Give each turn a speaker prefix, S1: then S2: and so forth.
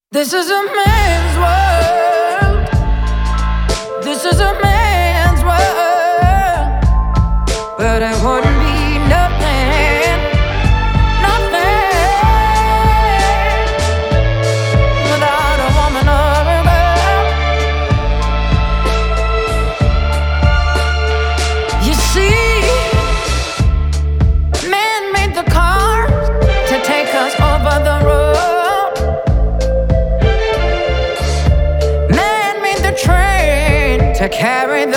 S1: This is a man's world. This is a man's world. But it wouldn't be nothing, nothing without a woman or a girl. You see, man made the cars to take us over the road. To carry the